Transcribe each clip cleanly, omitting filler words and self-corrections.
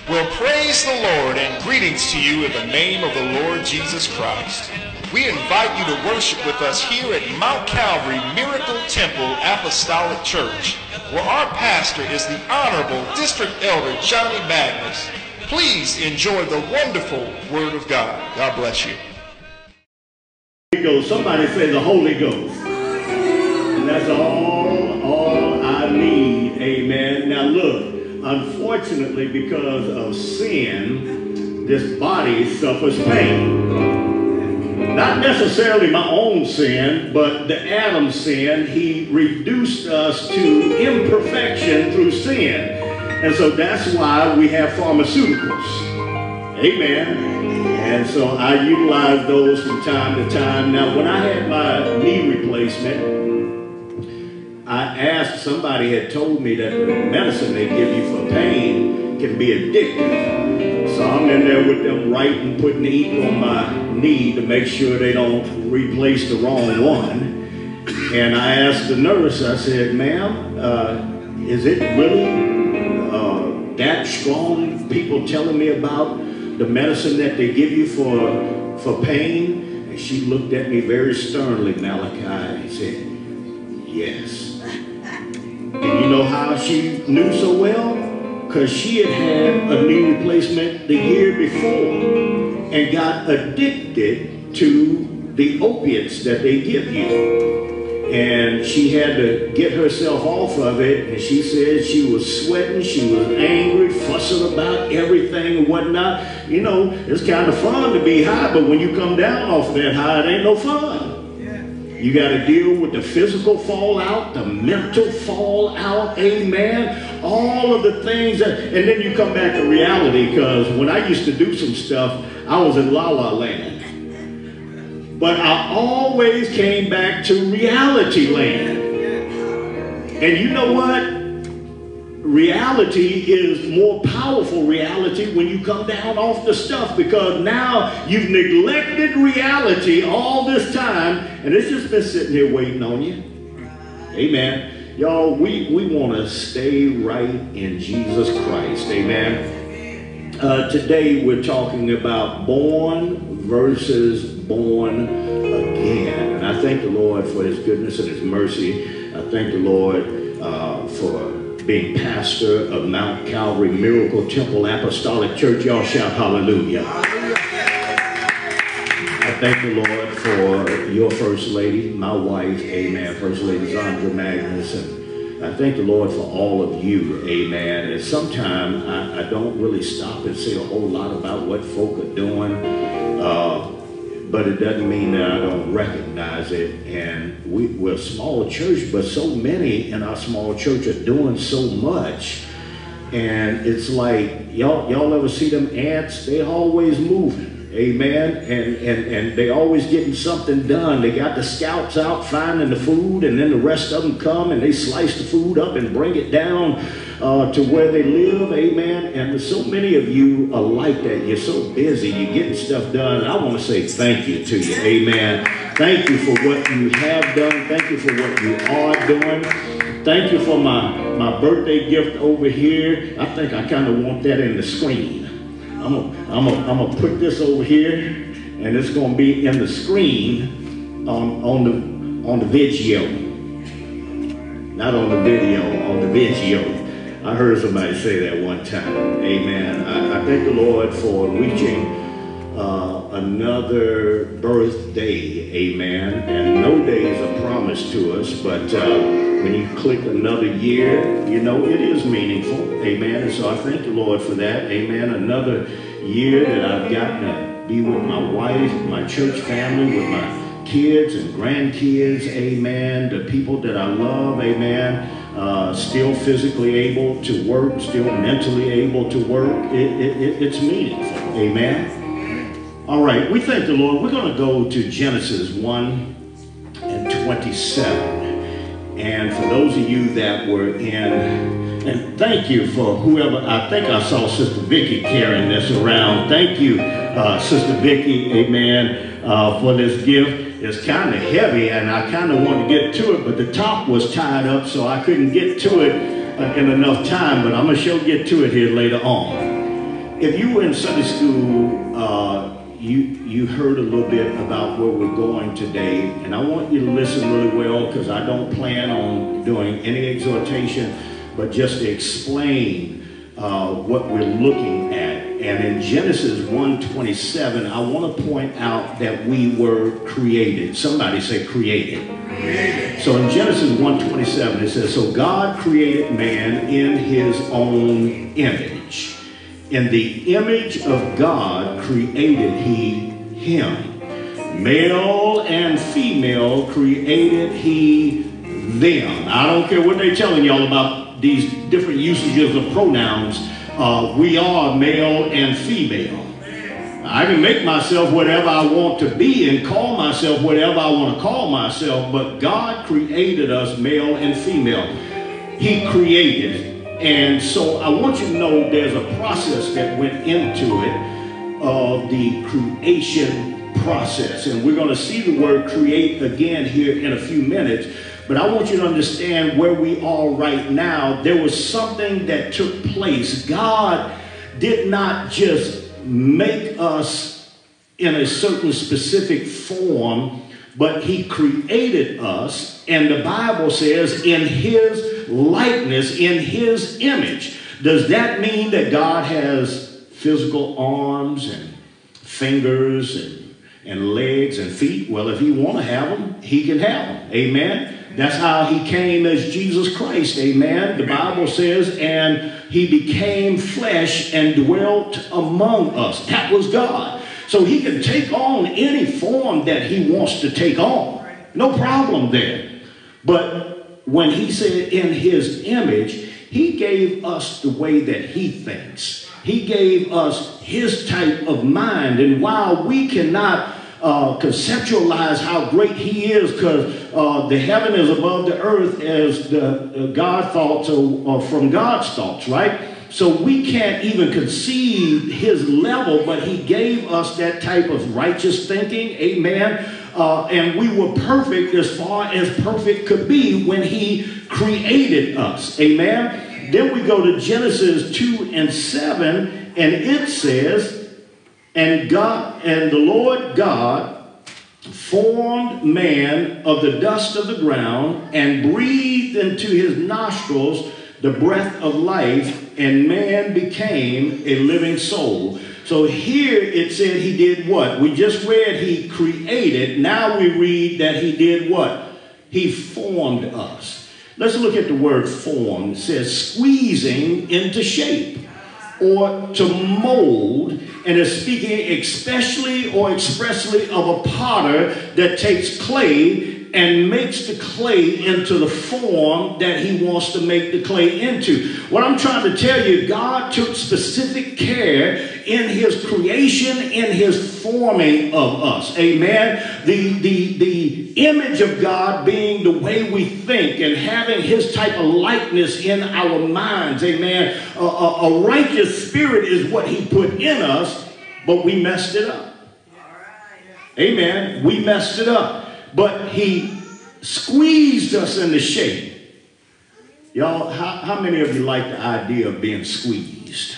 Well, praise the Lord and greetings to you in the name of the Lord Jesus Christ. We invite you to worship with us here at Mount Calvary Miracle Temple Apostolic Church, where our pastor is the Honorable District Elder Johnny Magnus. Please enjoy the wonderful Word of God. God bless you. Somebody say the Holy Ghost. And that's all I need. Amen. Now look, unfortunately, because of sin, this body suffers pain. Not necessarily my own sin, but the Adam sin. He reduced us to imperfection through sin. And so that's why we have pharmaceuticals. Amen. And so I utilize those from time to time. Now, when I had my knee replacement, I asked, somebody had told me that the medicine they give you for pain can be addictive. So I'm in there with them writing, putting the ink on my knee to make sure they don't replace the wrong one. And I asked the nurse, I said, ma'am, is it really that strong? People telling me about the medicine that they give you for pain? And she looked at me very sternly, Malachi, and said, yes. And you know how she knew so well? Because she had had a knee replacement the year before and got addicted to the opiates that they give you. And she had to get herself off of it, and she said she was sweating, she was angry, fussing about everything and whatnot. You know, it's kind of fun to be high, but when you come down off of that high, it ain't no fun. You got to deal with the physical fallout, the mental fallout, amen, all of the things that, and then you come back to reality, because when I used to do some stuff, I was in La La Land. But I always came back to reality land. And you know what? Reality is more powerful reality when you come down off the stuff, because now you've neglected reality all this time, and it's just been sitting here waiting on you. Amen. Y'all, we want to stay right in Jesus Christ. Amen. Today we're talking about born versus born again. And I thank the Lord for his goodness and his mercy. I thank the Lord for being pastor of Mount Calvary Miracle Temple Apostolic Church. Y'all shout hallelujah. I thank the Lord for your First Lady, my wife, amen, First Lady Zandra Magnus. And I thank the Lord for all of you, amen. And sometimes I don't really stop and say a whole lot about what folk are doing. But it doesn't mean that I don't recognize it. And we're a small church, but so many in our small church are doing so much. And it's like, y'all ever see them ants? They're always moving, amen? And they always getting something done. They got the scouts out finding the food, and then the rest of them come and they slice the food up and bring it down to where they live, amen. And so many of you are like that. You're so busy, you're getting stuff done. I want to say thank you to you, amen. Thank you for what you have done. Thank you for what you are doing. Thank you for my birthday gift over here. I think I kind of want that in the screen. I'm gonna put this over here, and it's gonna be in the screen on the video. Not on the video, on the video. I heard somebody say that one time. Amen. I thank the Lord for reaching another birthday. Amen. And no days are promised to us, but when you click another year, you know, it is meaningful. Amen. And so I thank the Lord for that. Amen. Another year that I've gotten to be with my wife, my church family, with my kids and grandkids. Amen. The people that I love. Amen. Still physically able to work, still mentally able to work. It's meaningful. Amen. All right, we thank the Lord. We're going to go to Genesis 1:27. And for those of you that were in, and thank you for whoever, I think I saw Sister Vicky carrying this around. Thank you, Sister Vicky, amen, for this gift. It's kind of heavy, and I kind of wanted to get to it, but the top was tied up, so I couldn't get to it in enough time, but I'm going to sure get to it here later on. If you were in Sunday school, you heard a little bit about where we're going today, and I want you to listen really well, because I don't plan on doing any exhortation, but just to explain what we're looking at. And in Genesis 1:27, I want to point out that we were created. Somebody say created. Created. So in Genesis 1:27, it says, so God created man in his own image. In the image of God created he him. Male and female created he them. I don't care what they're telling y'all about these different usages of pronouns. We are male and female. I can make myself whatever I want to be and call myself whatever I want to call myself, but God created us male and female. He created. And so I want you to know there's a process that went into it, of the creation process. And we're going to see the word create again here in a few minutes. But I want you to understand where we are right now. There was something that took place. God did not just make us in a certain specific form, but he created us, and the Bible says in his likeness, in his image. Does that mean that God has physical arms and fingers and legs and feet? Well, if he want to have them, he can have them. Amen. That's how he came as Jesus Christ. Amen. The Bible says, and he became flesh and dwelt among us. That was God. So he can take on any form that he wants to take on. No problem there. But when he said in his image, he gave us the way that he thinks. He gave us his type of mind. And while we cannot conceptualize how great he is, because the heaven is above the earth as the God thoughts or from God's thoughts, right? So we can't even conceive his level, but he gave us that type of righteous thinking, amen. And we were perfect as far as perfect could be when he created us, amen. Then we go to Genesis 2:7, and it says, and the Lord God formed man of the dust of the ground and breathed into his nostrils the breath of life, and man became a living soul. So here it said he did what? We just read he created. Now we read that he did what? He formed us. Let's look at the word form. It says squeezing into shape or to mold, and is speaking especially or expressly of a potter that takes clay and makes the clay into the form that he wants to make the clay into. What I'm trying to tell you, God took specific care in his creation, in his forming of us. Amen. The image of God being the way we think and having his type of likeness in our minds. Amen. A righteous spirit is what he put in us, but we messed it up. Amen. We messed it up. But he squeezed us into shape. Y'all, how many of you like the idea of being squeezed?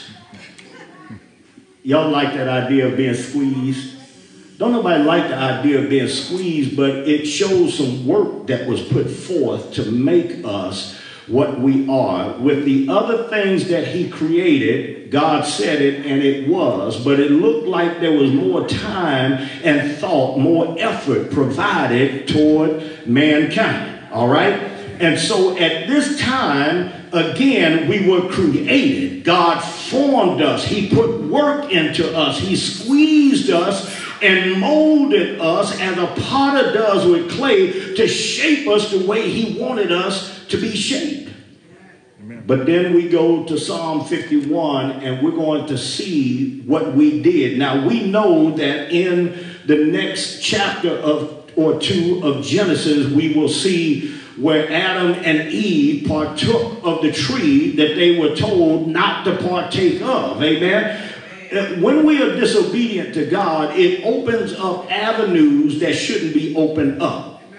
Y'all like that idea of being squeezed? Don't nobody like the idea of being squeezed, but it shows some work that was put forth to make us what we are. With the other things that he created, God said it and it was, but it looked like there was more time and thought, more effort provided toward mankind. All right? And so at this time, again, we were created. God formed us. He put work into us. He squeezed us and molded us as a potter does with clay to shape us the way he wanted us to be shaped. Amen. But then we go to Psalm 51 and we're going to see what we did. Now we know that in the next chapter or two of Genesis, we will see where Adam and Eve partook of the tree that they were told not to partake of. Amen. When we are disobedient to God, it opens up avenues that shouldn't be opened up.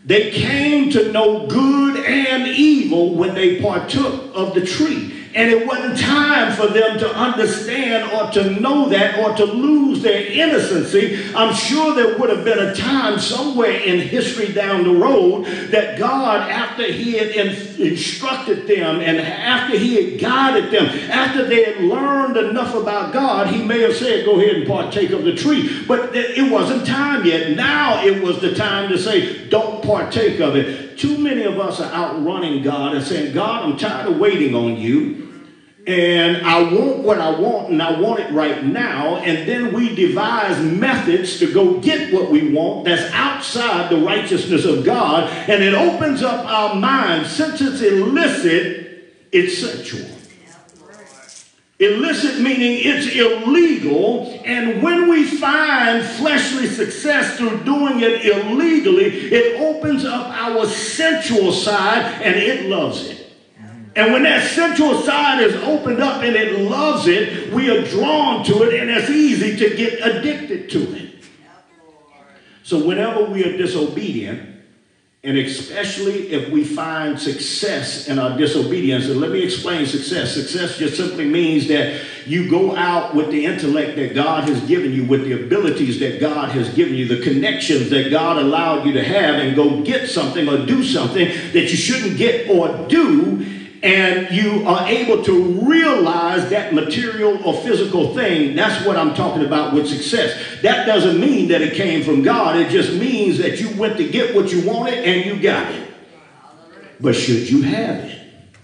They came to know good and evil when they partook of the tree. And it wasn't time for them to understand or to know that or to lose their innocency. I'm sure there would have been a time somewhere in history down the road that God, after he had instructed them and after he had guided them, after they had learned enough about God, he may have said, go ahead and partake of the tree. But it wasn't time yet. Now it was the time to say, don't partake of it. Too many of us are outrunning God and saying, God, I'm tired of waiting on you. And I want what I want, and I want it right now. And then we devise methods to go get what we want that's outside the righteousness of God. And it opens up our minds. Since it's illicit, it's sensual. Illicit meaning it's illegal. And when we find fleshly success through doing it illegally, it opens up our sensual side, and it loves it. And when that sensual side is opened up and it loves it, we are drawn to it, and it's easy to get addicted to it. So whenever we are disobedient, and especially if we find success in our disobedience, and let me explain success. Success just simply means that you go out with the intellect that God has given you, with the abilities that God has given you, the connections that God allowed you to have, and go get something or do something that you shouldn't get or do. And you are able to realize that material or physical thing. That's what I'm talking about with success. That doesn't mean that it came from God. It just means that you went to get what you wanted and you got it. But should you have it?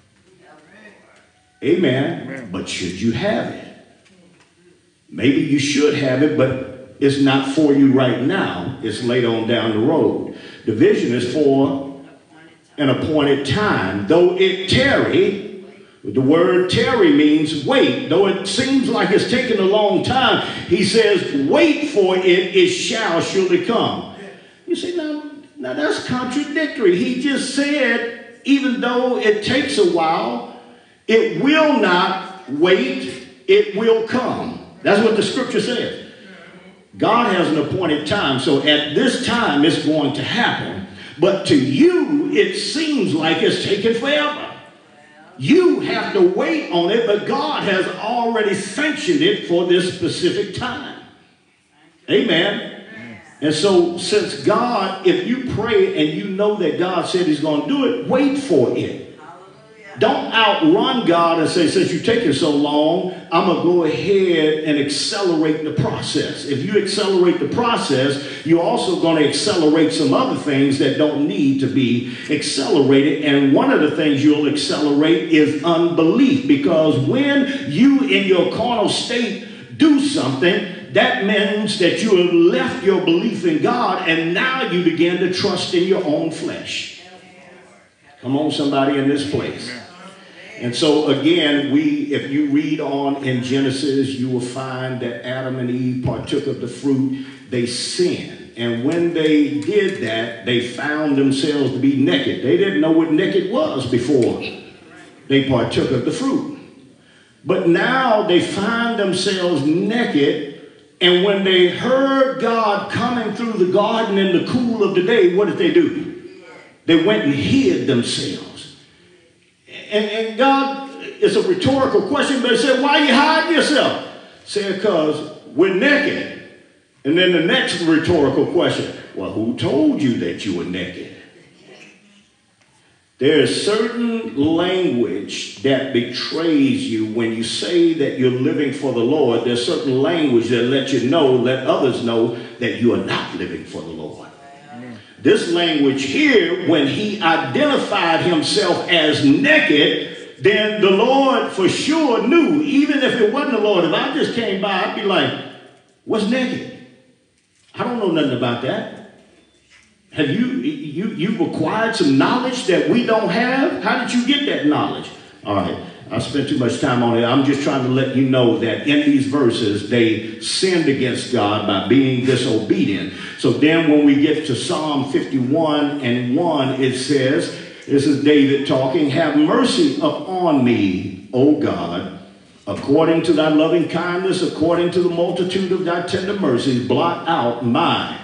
Amen. But should you have it? Maybe you should have it, but it's not for you right now. It's later on down the road. The vision is for an appointed time. Though it tarry, the word tarry means wait. Though it seems like it's taken a long time, he says, wait for it, it shall surely come. You see, now that's contradictory. He just said, even though it takes a while, it will not wait, it will come. That's what the scripture says. God has an appointed time, so at this time it's going to happen. But to you, it seems like it's taken forever. You have to wait on it, but God has already sanctioned it for this specific time. Amen. And so since God, if you pray and you know that God said he's going to do it, wait for it. Don't outrun God and say, since you're taking so long, I'm going to go ahead and accelerate the process. If you accelerate the process, you're also going to accelerate some other things that don't need to be accelerated. And one of the things you'll accelerate is unbelief. Because when you in your carnal state do something, that means that you have left your belief in God and now you begin to trust in your own flesh. Come on, somebody in this place. And so again, if you read on in Genesis, you will find that Adam and Eve partook of the fruit. They sinned. And when they did that, they found themselves to be naked. They didn't know what naked was before they partook of the fruit. But now they find themselves naked. And when they heard God coming through the garden in the cool of the day, what did they do? They went and hid themselves. And God, it's a rhetorical question, but he said, why are you hiding yourself? Said, because we're naked. And then the next rhetorical question, well, who told you that you were naked? There's certain language that betrays you when you say that you're living for the Lord. There's certain language that let others know that you are not living for the Lord. This language here, when he identified himself as naked, then the Lord for sure knew, even if it wasn't the Lord, if I just came by, I'd be like, what's naked? I don't know nothing about that. Have you acquired some knowledge that we don't have? How did you get that knowledge? All right, I spent too much time on it. I'm just trying to let you know that in these verses, they sinned against God by being disobedient. So then when we get to Psalm 51:1, it says, this is David talking, have mercy upon me, O God, according to thy loving kindness, according to the multitude of thy tender mercies, blot out my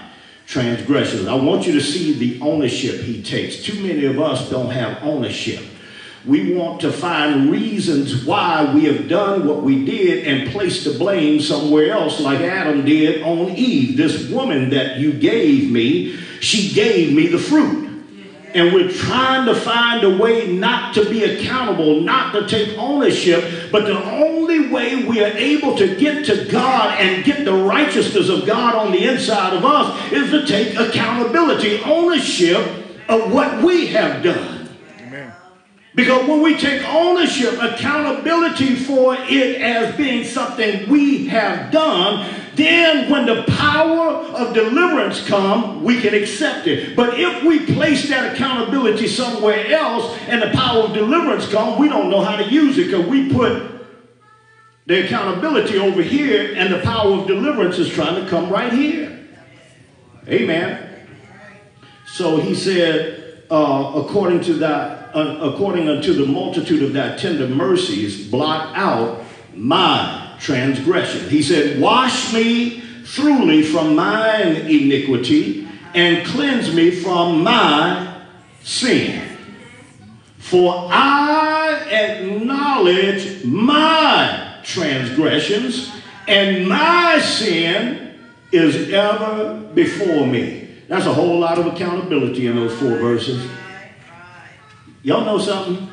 transgressions. I want you to see the ownership he takes. Too many of us don't have ownership. We want to find reasons why we have done what we did and place the blame somewhere else, like Adam did on Eve. This woman that you gave me, she gave me the fruit. And we're trying to find a way not to be accountable, not to take ownership. But the only way we are able to get to God and get the righteousness of God on the inside of us is to take accountability, ownership of what we have done. Amen. Because when we take ownership, accountability for it as being something we have done, then when the power of deliverance comes, we can accept it. But if we place that accountability somewhere else and the power of deliverance comes, we don't know how to use it because we put the accountability over here and the power of deliverance is trying to come right here. Amen. So he said, according unto the multitude of thy tender mercies, blot out my transgression. He said, wash me thoroughly from mine iniquity and cleanse me from my sin. For I acknowledge my transgressions, and my sin is ever before me. That's a whole lot of accountability in those 4 verses. Y'all know something?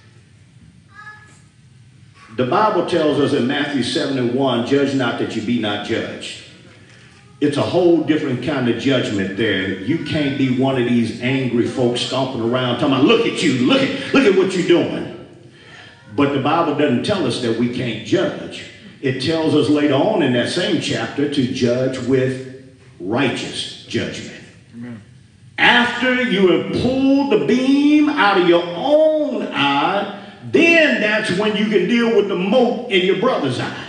The Bible tells us in Matthew 7:1, judge not that you be not judged. It's a whole different kind of judgment there. You can't be one of these angry folks stomping around talking about, look at you, look at what you're doing. But the Bible doesn't tell us that we can't judge. It tells us later on in that same chapter to judge with righteous judgment. Amen. After you have pulled the beam out of your own eye, then that's when you can deal with the mote in your brother's eye.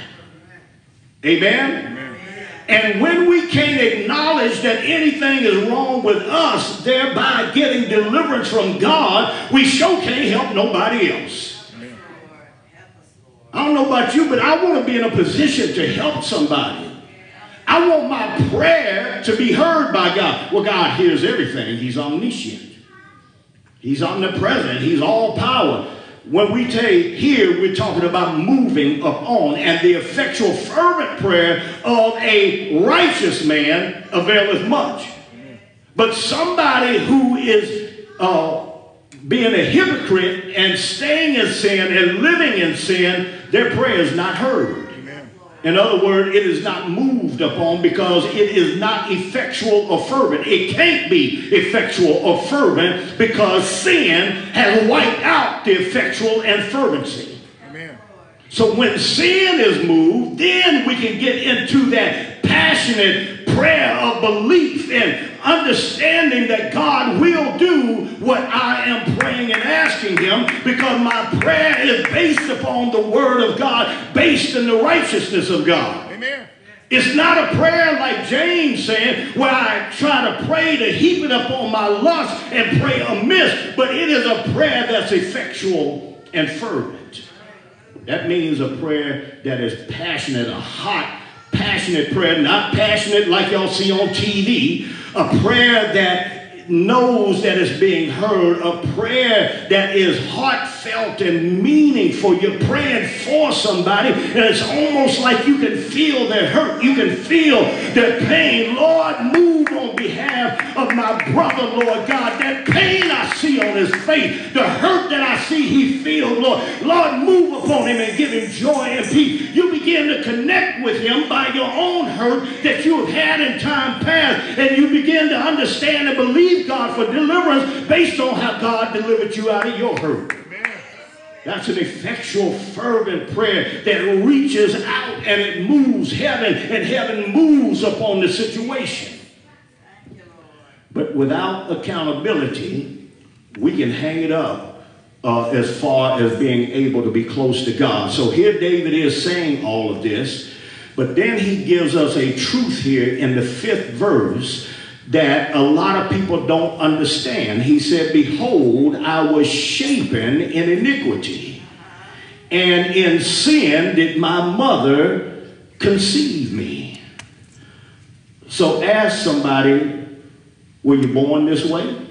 Amen? Amen. And when we can't acknowledge that anything is wrong with us, thereby getting deliverance from God, we sure can't help nobody else. Amen. I don't know about you, but I want to be in a position to help somebody. I want my prayer to be heard by God. Well, God hears everything. He's omniscient. He's omnipresent. He's all power. When we take here, we're talking about moving upon, and the effectual fervent prayer of a righteous man availeth much. But somebody who is being a hypocrite and staying in sin and living in sin, their prayer is not heard. In other words, it is not moved upon because it is not effectual or fervent. It can't be effectual or fervent because sin has wiped out the effectual and fervency. Amen. So when sin is moved, then we can get into that passionate prayer of belief and understanding that God will do what I am praying and asking him, because my prayer is based upon the word of God, based in the righteousness of God. Amen. It's not a prayer like James said, where I try to pray to heap it up on my lust and pray amiss, but it is a prayer that's effectual and fervent. That means a prayer that is passionate, a hot, passionate prayer, not passionate like y'all see on TV, a prayer that knows that it's being heard, a prayer that is heartfelt and meaningful. You're praying for somebody, and it's almost like you can feel their hurt. You can feel their pain. Lord, move on behalf of my brother, Lord God. That pain I see on his face, the hurt that I see he feels, Lord. Lord, move upon him and give him joy and peace. You begin to connect with him by your own hurt that you have had in time past, and you begin to understand and believe God for deliverance based on how God delivered you out of your hurt. Amen. That's an effectual, fervent prayer that reaches out and it moves heaven, and heaven moves upon the situation. But without accountability, we can hang it up as far as being able to be close to God. So here David is saying all of this, but then he gives us a truth here in the 5th verse that a lot of people don't understand. He said, behold, I was shapen in iniquity, and in sin did my mother conceive me. So ask somebody, Were you born this way?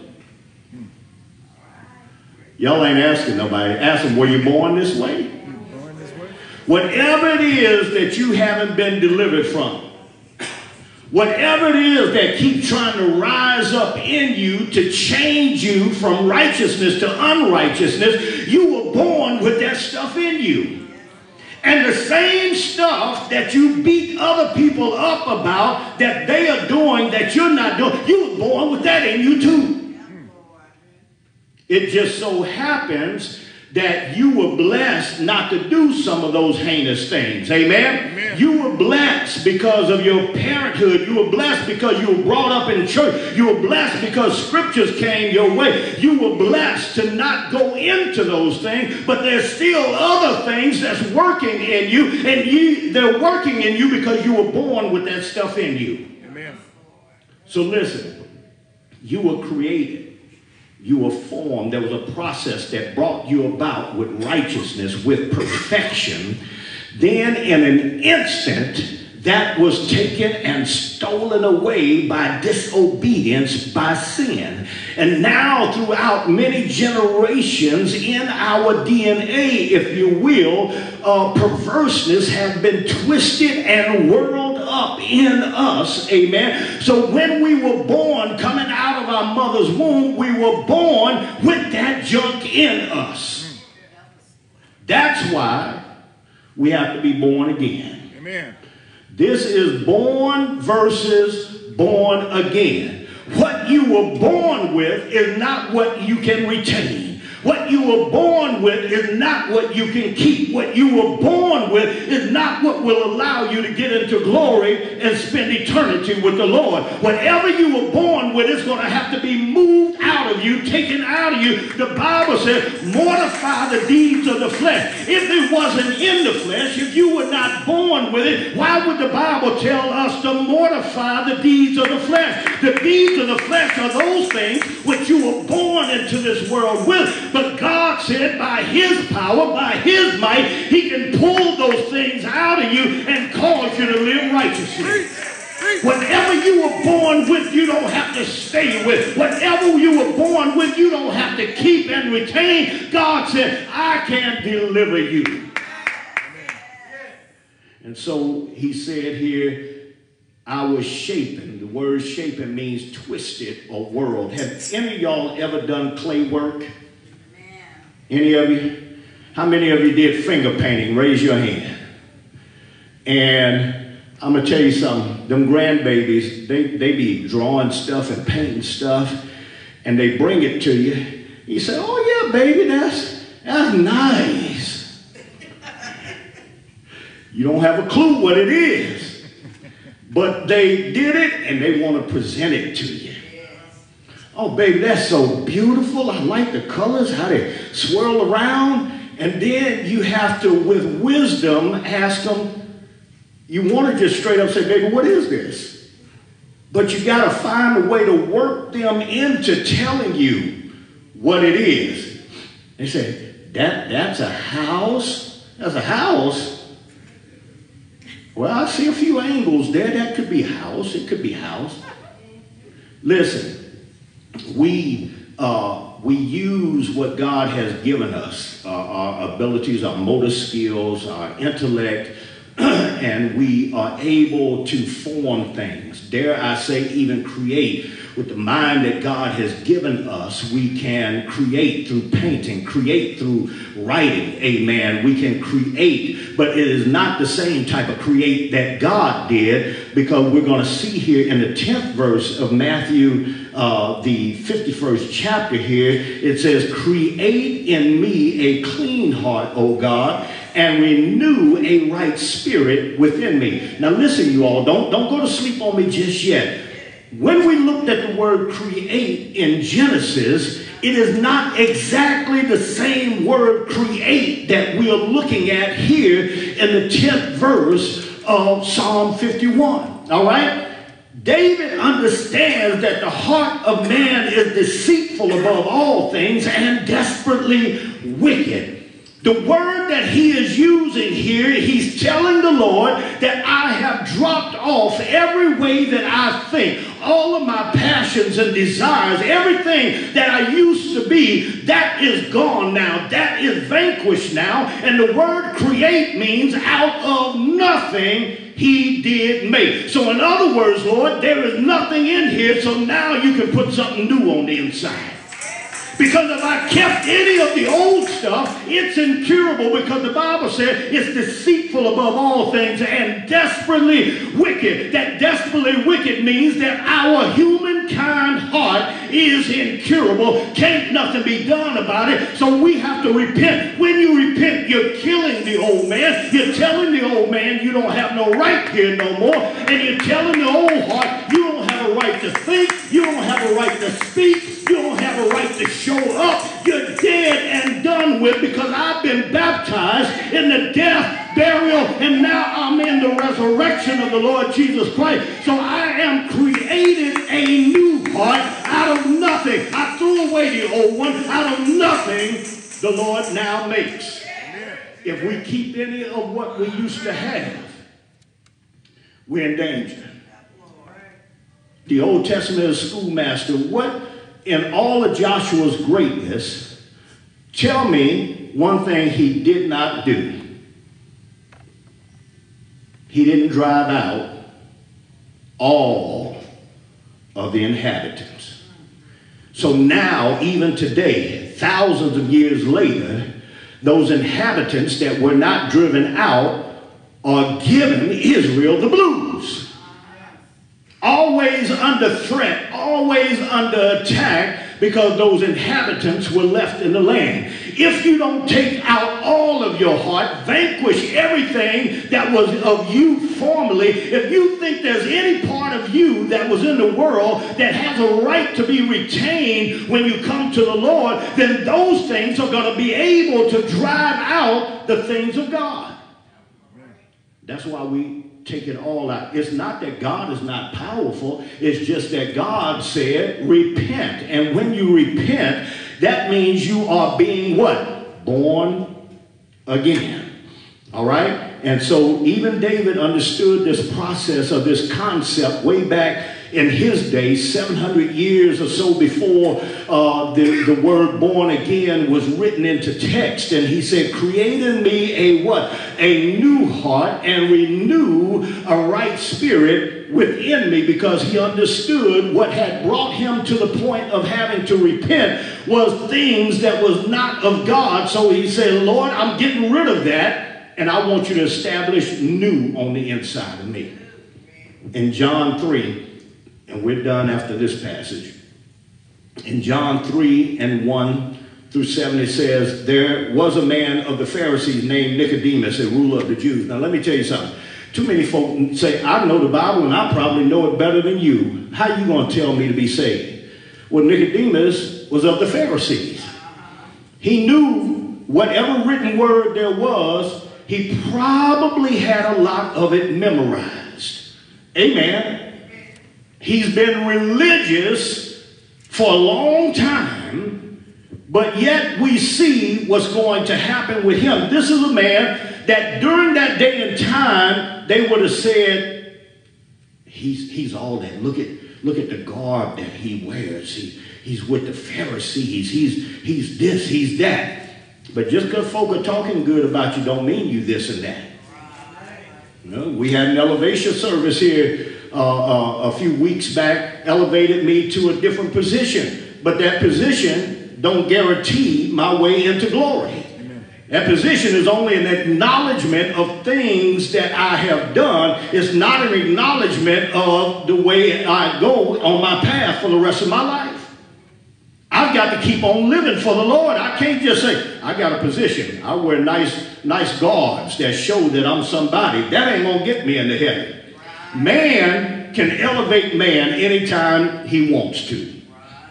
Y'all ain't asking nobody. Ask them, were you born this way? Whatever it is that you haven't been delivered from, whatever it is that keeps trying to rise up in you to change you from righteousness to unrighteousness, you were born with that stuff in you. And the same stuff that you beat other people up about that they are doing that you're not doing, you were born with that in you too. It just so happens that you were blessed not to do some of those heinous things. Amen? Amen. You were blessed because of your parenthood. You were blessed because you were brought up in church. You were blessed because scriptures came your way. You were blessed to not go into those things, but there's still other things that's working in you, and they're working in you because you were born with that stuff in you. Amen. So listen, you were created. You were formed. There was a process that brought you about with righteousness, with perfection. Then in an instant, that was taken and stolen away by disobedience, by sin. And now throughout many generations in our DNA, if you will, perverseness has been twisted and whirled up in us. Amen. So when we were born, coming out of our mother's womb, we were born with that junk in us. That's why we have to be born again. Amen. This is born versus born again. What you were born with is not what you can retain. What you were born with is not what you can keep. What you were born with is not what will allow you to get into glory and spend eternity with the Lord. Whatever you were born with is going to have to be moved out of you, taken out of you. The Bible says, mortify the deeds of the flesh. If it wasn't in the flesh, if you were not born with it, why would the Bible tell us to mortify the deeds of the flesh? The deeds of the flesh are those things which you were born into this world with. But God said by his power, by his might, he can pull those things out of you and cause you to live righteously. Whatever you were born with, you don't have to stay with. Whatever you were born with, you don't have to keep and retain. God said, I can deliver you. And so he said here, I was shapen. The word shapen means twisted or whirled. Have any of y'all ever done clay work? Any of you? How many of you did finger painting? Raise your hand. And I'm going to tell you something. Them grandbabies, they be drawing stuff and painting stuff, and they bring it to you. You say, oh, yeah, baby, that's nice. You don't have a clue what it is. But they did it, and they want to present it to you. Oh, baby, that's so beautiful. I like the colors, how they swirl around. And then you have to, with wisdom, ask them. You want to just straight up say, baby, what is this? But you got to find a way to work them into telling you what it is. They say, that's a house? That's a house? Well, I see a few angles there. That could be house. It could be house. Listen. We use what God has given us, our abilities, our motor skills, our intellect, and we are able to form things. Dare I say, even create. With the mind that God has given us, we can create through painting, create through writing. Amen. We can create, but it is not the same type of create that God did, because we're going to see here in the 10th verse of Matthew, the 51st chapter here, it says, create in me a clean heart, O God, and renew a right spirit within me. Now listen, you all, don't go to sleep on me just yet. When we looked at the word create in Genesis, it is not exactly the same word create that we are looking at here in the 10th verse of Psalm 51. All right? David understands that the heart of man is deceitful above all things and desperately wicked. The word that he is using here, he's telling the Lord that I have dropped off every way that I think. All of my passions and desires, everything that I used to be, that is gone now. That is vanquished now. And the word create means out of nothing he did make. So in other words, Lord, there is nothing in here, so now you can put something new on the inside. Because if I kept any of the old stuff, it's incurable, because the Bible said it's deceitful above all things and desperately wicked. That desperately wicked means that our humankind heart is incurable. Can't nothing be done about it. So we have to repent. When you repent, you're killing the old man. You're telling the old man you don't have no right here no more. And you're telling the old heart you don't have a right to think. You don't have a right to speak. You don't have a right to show up. You're dead and done with, because I've been baptized in the death, burial, and now I'm in the resurrection of the Lord Jesus Christ. So I am created a new heart out of nothing. I threw away the old one. Out of nothing, the Lord now makes. If we keep any of what we used to have, we're in danger. The Old Testament schoolmaster, what in all of Joshua's greatness, tell me one thing he did not do. He didn't drive out all of the inhabitants. So now, even today, thousands of years later, those inhabitants that were not driven out are giving Israel the blues. Always under threat, always under attack, because those inhabitants were left in the land. If you don't take out all of your heart, vanquish everything that was of you formerly, if you think there's any part of you that was in the world that has a right to be retained when you come to the Lord, then those things are going to be able to drive out the things of God. That's why we take it all out. It's not that God is not powerful. It's just that God said, repent. And when you repent, that means you are being what? Born again. All right? And so even David understood this process of this concept way back in his day, 700 years or so before the word born again was written into text. And he said, create in me a what? A new heart, and renew a right spirit within me, because he understood what had brought him to the point of having to repent was things that was not of God. So he said, Lord, I'm getting rid of that, and I want you to establish new on the inside of me. In John 3, and we're done after this passage. In John 3 and 1 through 7, it says, there was a man of the Pharisees named Nicodemus, a ruler of the Jews. Now, let me tell you something. Too many folk say, I know the Bible and I probably know it better than you. How you going to tell me to be saved? Well, Nicodemus was of the Pharisees. He knew whatever written word there was, he probably had a lot of it memorized. Amen. He's been religious for a long time, but yet we see what's going to happen with him. This is a man that during that day and time, they would have said, he's all that. Look at the garb that he wears. He's with the Pharisees. He's this, he's that. But just because folk are talking good about you don't mean you this and that. You know, we had an elevation service here a few weeks back, elevated me to a different position. But that position don't guarantee my way into glory. Amen. That position is only an acknowledgement of things that I have done. It's not an acknowledgement of the way I go on my path for the rest of my life. I've got to keep on living for the Lord. I can't just say, I got a position. I wear nice garbs that show that I'm somebody. That ain't going to get me into heaven. Man can elevate man anytime he wants to.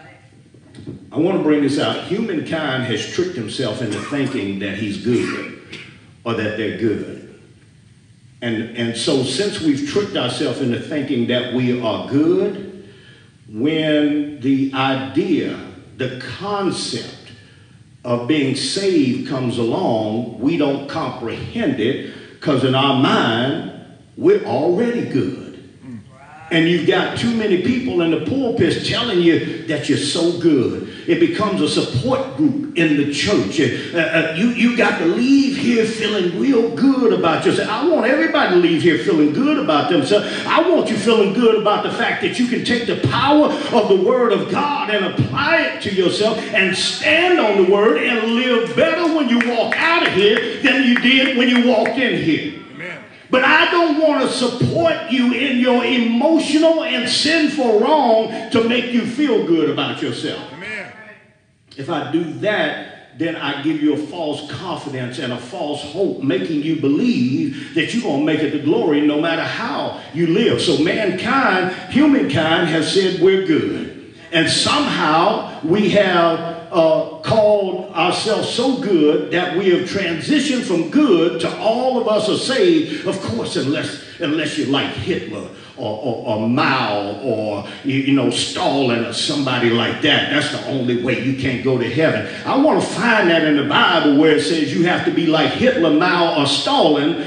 I want to bring this out. Humankind has tricked himself into thinking that he's good or that they're good. And so since we've tricked ourselves into thinking that we are good, when the idea, the concept of being saved comes along, we don't comprehend it because in our mind, we're already good. And you've got too many people in the pulpit telling you that you're so good. It becomes a support group in the church. You got to leave here feeling real good about yourself. I want everybody to leave here feeling good about themselves. I want you feeling good about the fact that you can take the power of the Word of God and apply it to yourself and stand on the Word and live better when you walk out of here than you did when you walked in here. But I don't want to support you in your emotional and sinful wrong to make you feel good about yourself. Amen. If I do that, then I give you a false confidence and a false hope, making you believe that you're going to make it to glory no matter how you live. So mankind, humankind has said we're good. And somehow we have called ourselves so good that we have transitioned from good to all of us are saved. Of course, unless you're like Hitler or Mao or Stalin or somebody like that. That's the only way you can't go to heaven. I want to find that in the Bible where it says you have to be like Hitler, Mao, or Stalin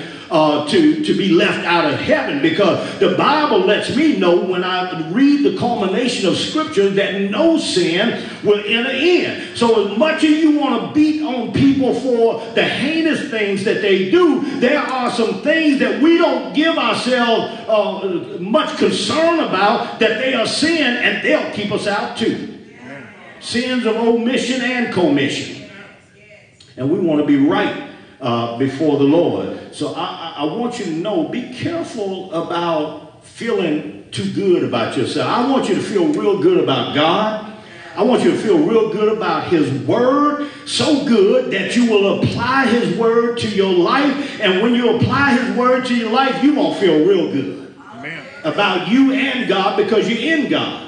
to be left out of heaven, because the Bible lets me know when I read the culmination of Scripture that no sin will enter in. So as much as you want to beat on people for the heinous things that they do, there are some things that we don't give ourselves much concern about that they are sin, and they'll keep us out too. Sins of omission and commission. And we want to be right before the Lord. So I want you to know, be careful about feeling too good about yourself. I want you to feel real good about God. I want you to feel real good about His Word, so good that you will apply His Word to your life. And when you apply His Word to your life, you're going to feel real good. Amen. About you and God, because you're in God.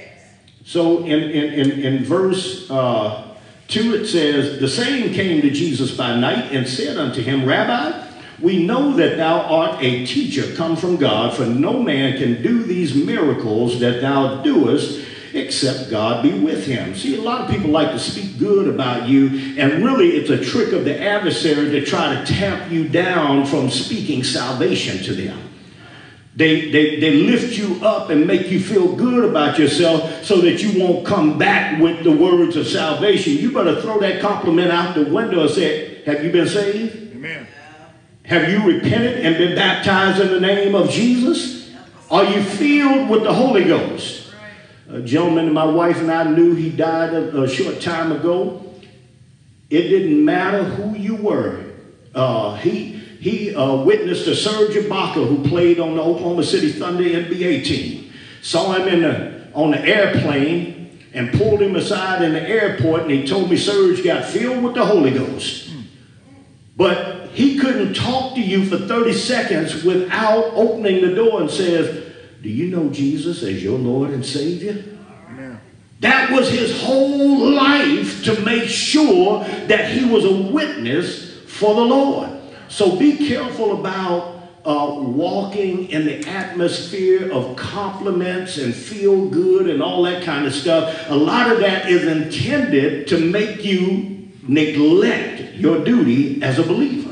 So in verse 2 it says, the same came to Jesus by night and said unto him, Rabbi, we know that thou art a teacher come from God, for no man can do these miracles that thou doest except God be with him. See, a lot of people like to speak good about you, and really it's a trick of the adversary to try to tamp you down from speaking salvation to them. They lift you up and make you feel good about yourself so that you won't come back with the words of salvation. You better throw that compliment out the window and say, have you been saved? Amen. Have you repented and been baptized in the name of Jesus? Are you filled with the Holy Ghost? A gentleman my wife and I knew, he died a short time ago. It didn't matter who you were. He witnessed to Serge Ibaka, who played on the Oklahoma City Thunder NBA team. Saw him on the airplane and pulled him aside in the airport, and he told me Serge got filled with the Holy Ghost. But he couldn't talk to you for 30 seconds without opening the door and says, do you know Jesus as your Lord and Savior? Amen. That was his whole life, to make sure that he was a witness for the Lord. So be careful about walking in the atmosphere of compliments and feel good and all that kind of stuff. A lot of that is intended to make you neglect your duty as a believer.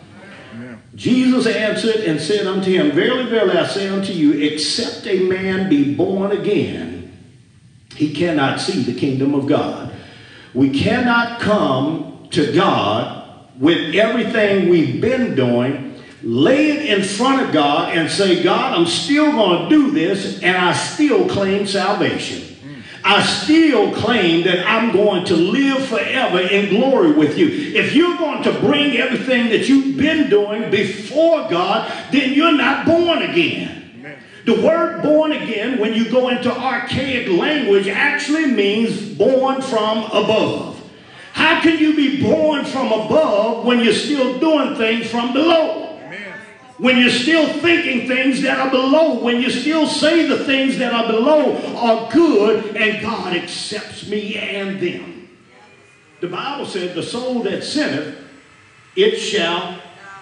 Jesus answered and said unto him, verily, verily, I say unto you, except a man be born again, he cannot see the kingdom of God. We cannot come to God with everything we've been doing, lay it in front of God and say, God, I'm still going to do this, and I still claim salvation. I still claim that I'm going to live forever in glory with you. If you're going to bring everything that you've been doing before God, then you're not born again. Amen. The word born again, when you go into archaic language, actually means born from above. How can you be born from above when you're still doing things from below? When you're still thinking things that are below, when you still say the things that are below are good, and God accepts me and them. The Bible said, the soul that sinneth, it shall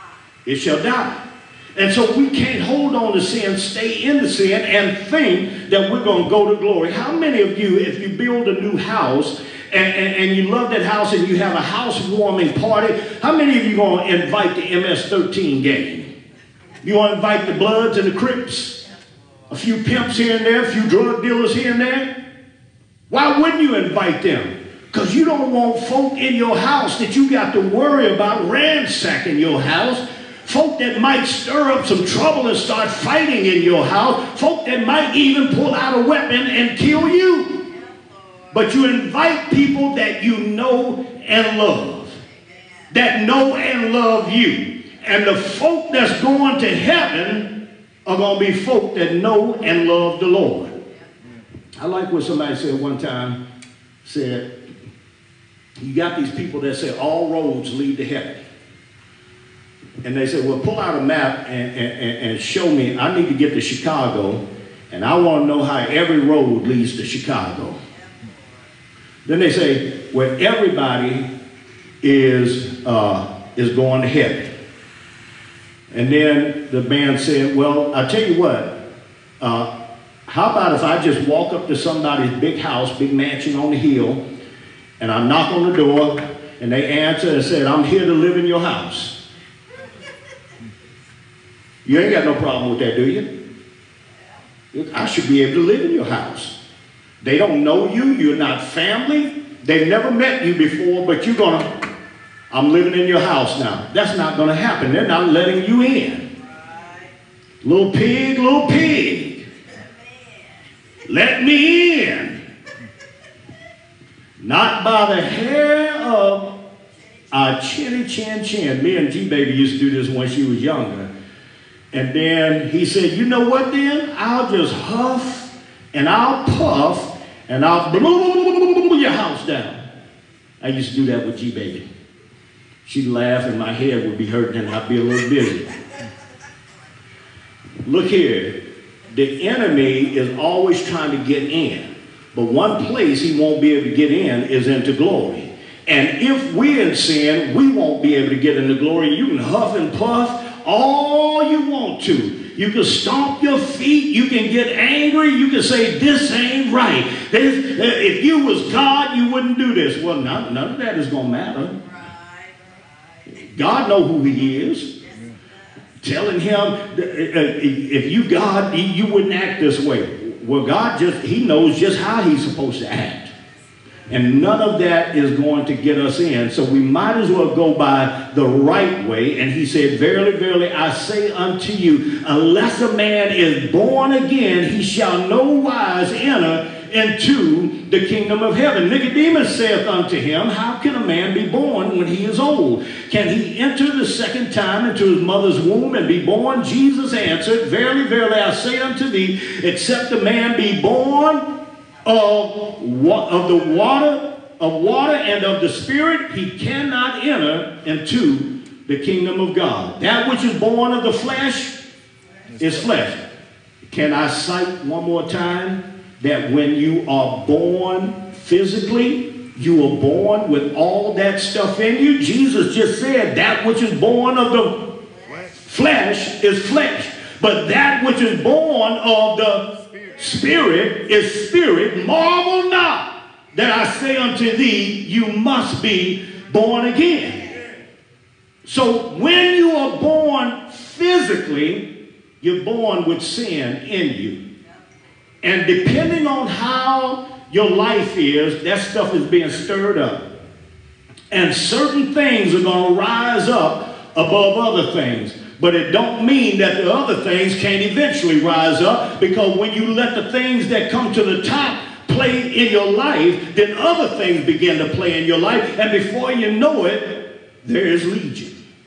die. And so we can't hold on to sin, stay in the sin, and think that we're going to go to glory. How many of you, if you build a new house and you love that house and you have a housewarming party, how many of you going to invite the MS-13 gang? You want to invite the Bloods and the Crips? A few pimps here and there, a few drug dealers here and there? Why wouldn't you invite them? Because you don't want folk in your house that you got to worry about ransacking your house. Folk that might stir up some trouble and start fighting in your house. Folk that might even pull out a weapon and kill you. But you invite people that you know and love. That know and love you. And the folk that's going to heaven are going to be folk that know and love the Lord. I like what somebody said one time. Said, you got these people that say all roads lead to heaven. And they said, well, pull out a map and show me. I need to get to Chicago, and I want to know how every road leads to Chicago. Then they say, well, everybody is going to heaven. And then the man said, well, I'll tell you what. How about if I just walk up to somebody's big house, big mansion on the hill, and I knock on the door, and they answer and said, I'm here to live in your house. You ain't got no problem with that, do you? I should be able to live in your house. They don't know you. You're not family. They've never met you before, but you're going to, I'm living in your house now. That's not going to happen. They're not letting you in. Little pig, little pig. Let me in. Not by the hair of our chinny chin chin. Me and G-Baby used to do this when she was younger. And then he said, you know what then? I'll just huff and I'll puff and I'll blow your house down. I used to do that with G-Baby. She'd laugh and my head would be hurting and I'd be a little busy. Look here. The enemy is always trying to get in. But one place he won't be able to get in is into glory. And if we're in sin, we won't be able to get into glory. You can huff and puff all you want to. You can stomp your feet. You can get angry. You can say, this ain't right. If you was God, you wouldn't do this. Well, none of that is going to matter. God knows who he is. Telling him, if you God, you wouldn't act this way. Well, God he knows just how he's supposed to act. And none of that is going to get us in. So we might as well go by the right way. And he said, verily, verily, I say unto you, unless a man is born again, he shall no wise enter into the kingdom of heaven. Nicodemus saith unto him, how can a man be born when he is old? Can he enter the second time into his mother's womb and be born? Jesus answered, verily, verily, I say unto thee, except a man be born of the water and of the Spirit, he cannot enter into the kingdom of God. That which is born of the flesh is flesh. Can I cite one more time that when you are born physically, you are born with all that stuff in you? Jesus just said that which is born of the flesh is flesh. But that which is born of the Spirit is spirit. Marvel not that I say unto thee, you must be born again. So when you are born physically, you're born with sin in you. And depending on how your life is, that stuff is being stirred up. And certain things are going to rise up above other things. But it don't mean that the other things can't eventually rise up, because when you let the things that come to the top play in your life, then other things begin to play in your life. And before you know it, there is legion.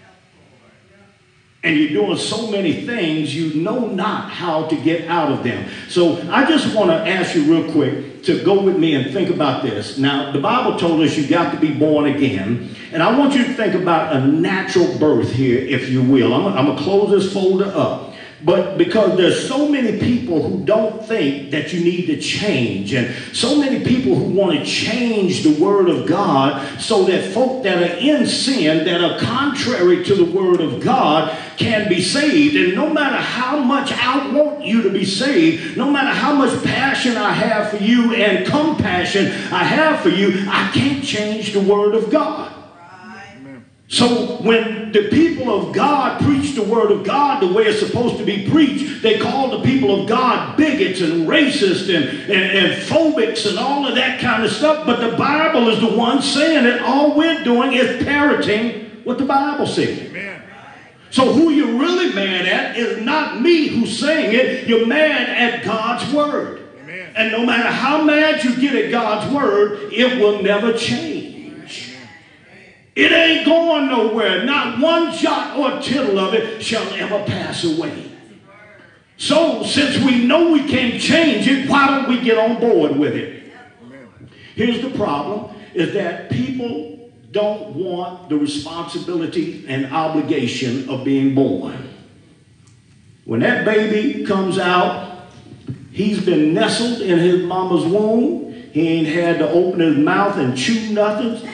And you're doing so many things, you know not how to get out of them. So I just want to ask you real quick to go with me and think about this. Now, the Bible told us you got to be born again. And I want you to think about a natural birth here, if you will. I'm going to close this folder up. But because there's so many people who don't think that you need to change, and so many people who want to change the Word of God so that folk that are in sin, that are contrary to the Word of God, can be saved. And no matter how much I want you to be saved, no matter how much passion I have for you and compassion I have for you, I can't change the Word of God. So when the people of God preach the Word of God the way it's supposed to be preached, they call the people of God bigots and racist and phobics and all of that kind of stuff. But the Bible is the one saying it. All we're doing is parroting what the Bible says. Amen. So who you're really mad at is not me who's saying it. You're mad at God's Word. Amen. And no matter how mad you get at God's Word, it will never change. It ain't going nowhere. Not one jot or tittle of it shall ever pass away. So, since we know we can't change it, why don't we get on board with it? Here's the problem, is that people don't want the responsibility and obligation of being born. When that baby comes out, he's been nestled in his mama's womb. He ain't had to open his mouth and chew nothing.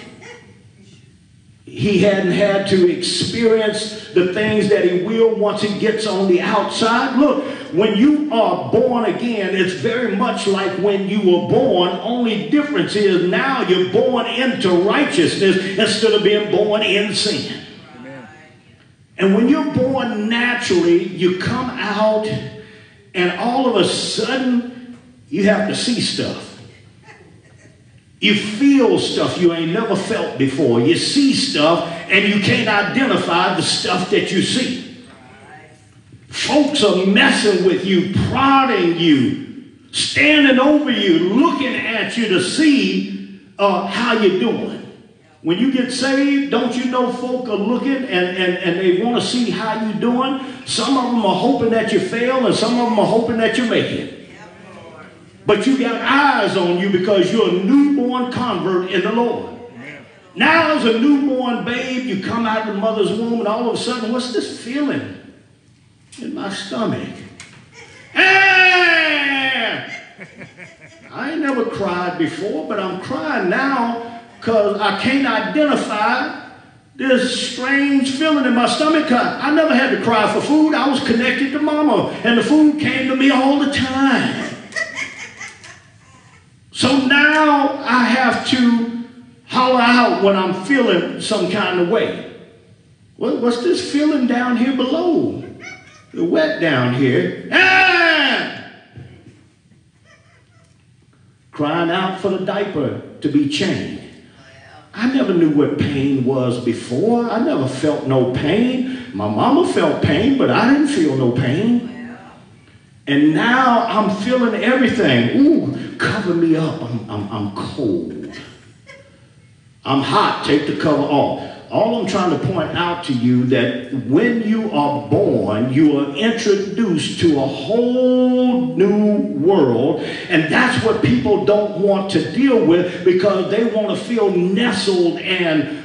He hadn't had to experience the things that he will once he gets on the outside. Look, when you are born again, it's very much like when you were born. Only difference is now you're born into righteousness instead of being born in sin. Amen. And when you're born naturally, you come out and all of a sudden you have to see stuff. You feel stuff you ain't never felt before. You see stuff and you can't identify the stuff that you see. Folks are messing with you, prodding you, standing over you, looking at you to see how you're doing. When you get saved, don't you know folk are looking and they want to see how you're doing? Some of them are hoping that you fail and some of them are hoping that you make it. But you got eyes on you because you're a newborn convert in the Lord. Amen. Now as a newborn babe, you come out of the mother's womb and all of a sudden, what's this feeling in my stomach? I ain't never cried before, but I'm crying now because I can't identify this strange feeling in my stomach. I never had to cry for food. I was connected to mama and the food came to me all the time. So now I have to holler out when I'm feeling some kind of way. What's this feeling down here below? It's wet down here. Crying out for the diaper to be changed. I never knew what pain was before. I never felt no pain. My mama felt pain, but I didn't feel no pain. And now I'm feeling everything. Ooh, cover me up. I'm cold. I'm hot. Take the cover off. All I'm trying to point out to you that when you are born, you are introduced to a whole new world. And that's what people don't want to deal with because they want to feel nestled and,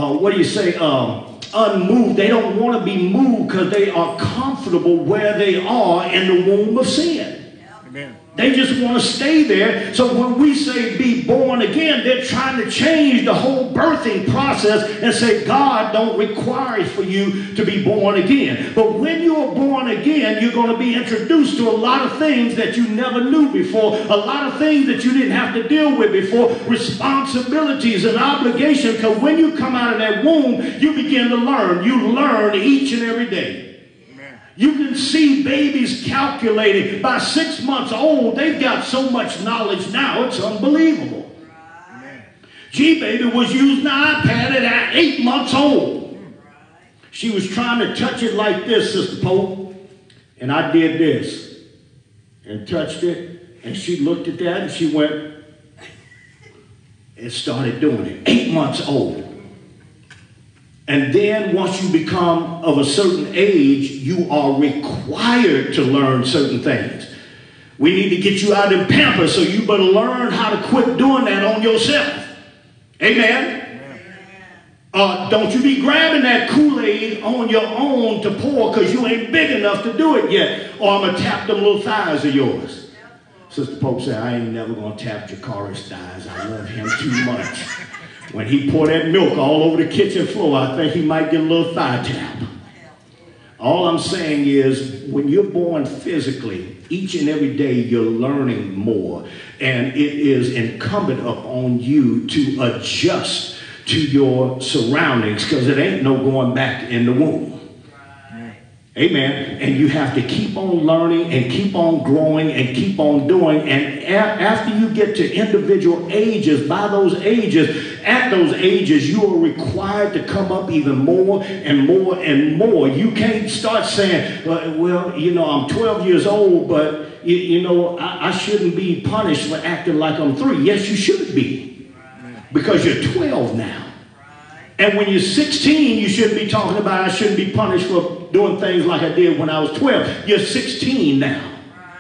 unmoved. They don't want to be moved because they are comfortable where they are in the womb of sin. Amen. They just want to stay there. So when we say be born again, they're trying to change the whole birthing process and say God don't require for you to be born again. But when you're born again, you're going to be introduced to a lot of things that you never knew before, a lot of things that you didn't have to deal with before, responsibilities and obligations. Because when you come out of that womb, you begin to learn. You learn each and every day. You can see babies calculating by 6 months old. They've got so much knowledge now, it's unbelievable. Amen. G-Baby was using an iPad at 8 months old. She was trying to touch it like this, Sister Pope. And I did this and touched it. And she looked at that and she went and started doing it. 8 months old. And then once you become of a certain age, you are required to learn certain things. We need to get you out in Pampers, so you better learn how to quit doing that on yourself. Amen? Don't you be grabbing that Kool-Aid on your own to pour because you ain't big enough to do it yet. Or I'm going to tap them little thighs of yours. Sister Pope said, I ain't never going to tap Jakari's thighs. I love him too much. When he poured that milk all over the kitchen floor, I think he might get a little thigh tap. All I'm saying is, when you're born physically, each and every day you're learning more. And it is incumbent upon you to adjust to your surroundings, because it ain't no going back in the womb. Amen. And you have to keep on learning and keep on growing and keep on doing. And after you get to individual ages, at those ages, you are required to come up even more and more and more. You can't start saying, well, you know, I'm 12 years old, but, you know, I shouldn't be punished for acting like I'm 3. Yes, you should be, because you're 12 now. And when you're 16, you shouldn't be talking about, I shouldn't be punished for doing things like I did when I was 12. You're 16 now.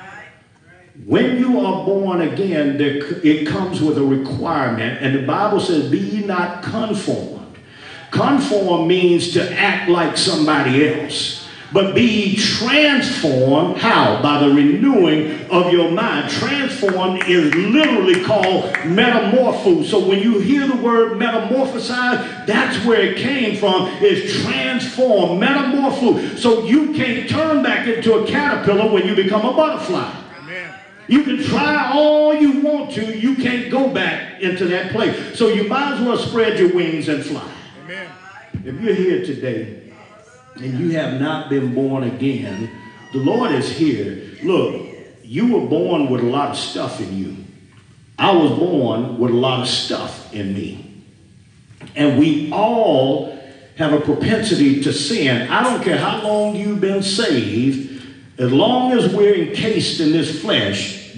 When you are born again, it comes with a requirement. And the Bible says, be ye not conformed. Conform means to act like somebody else. But be ye transformed. How? By the renewing of your mind. Transformed is literally called metamorpho. So when you hear the word metamorphosize, that's where it came from, is transform, metamorpho. So you can't turn back into a caterpillar when you become a butterfly. Amen. You can try all you want to, you can't go back into that place. So you might as well spread your wings and fly. Amen. If you're here today and you have not been born again, the Lord is here. Look, you were born with a lot of stuff in you. I was born with a lot of stuff in me. And we all have a propensity to sin. I don't care how long you've been saved, as long as we're encased in this flesh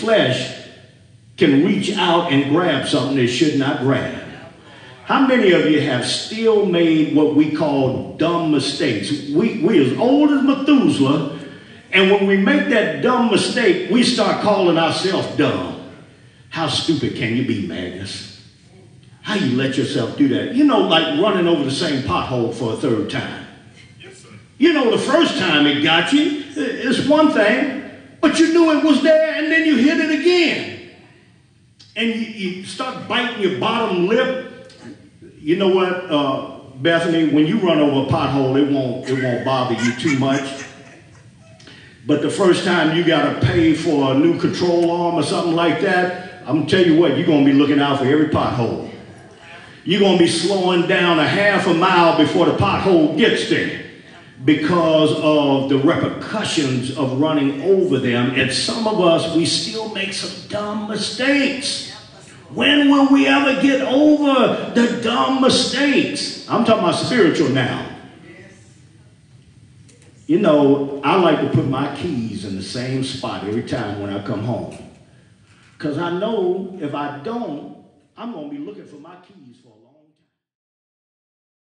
can reach out and grab something it should not grab. How many of you have still made what we call dumb mistakes? We as old as Methuselah, and when we make that dumb mistake, we start calling ourselves dumb. How stupid can you be, Magnus? How you let yourself do that? You know, like running over the same pothole for a third time. Yes, sir. You know, the first time it got you, it's one thing, but you knew it was there, and then you hit it again. And you start biting your bottom lip. You know what, Bethany, when you run over a pothole, it won't bother you too much. But the first time you got to pay for a new control arm or something like that, I'm going to tell you what, you're going to be looking out for every pothole. You're going to be slowing down a half a mile before the pothole gets there because of the repercussions of running over them. And some of us, we still make some dumb mistakes. When will we ever get over the dumb mistakes? I'm talking about spiritual now. You know, I like to put my keys in the same spot every time when I come home. Because I know if I don't, I'm going to be looking for my keys for a while.